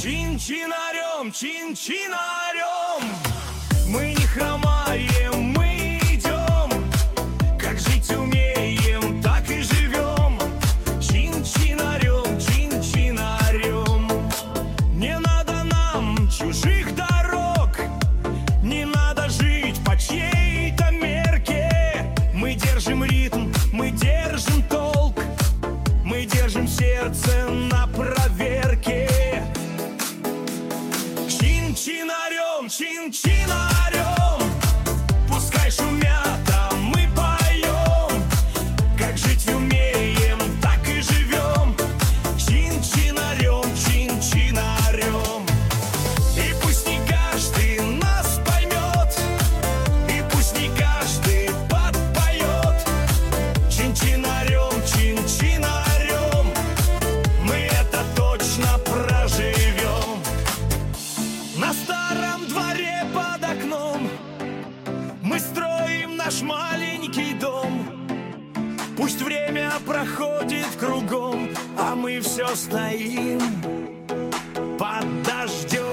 Чин-чинарем, чин-чинарем. Мы не хромаем, мы идем. Как жить умеем, так и живем. Чин-чинарем, чин-чинарем. Не надо нам чужих дорог, не надо жить по чьей-то мерке. Мы держим ритм, мы держим толк, мы держим сердце на проверке. Чин-чинарем, чин-чинарем. Пускай шумят, а мы поем. Как жить умеем, так и живем. Чин-чинарем, чин-чинарем. И пусть не каждый нас поймет, и пусть не каждый подпоет. Чин-чинарем, чин-чинарем. Мы это точно проживем. На старом дворе под окном мы строим наш маленький дом. Пусть время проходит кругом, а мы все стоим под дождем.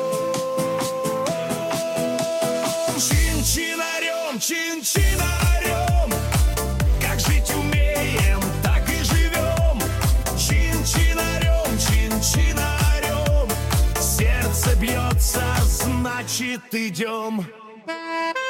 Чин-чинарем, чин-чинарем. Как жить умеем, так и живем. Чин-чинарем, чин-чинарем. Сердце бьется, значит идем.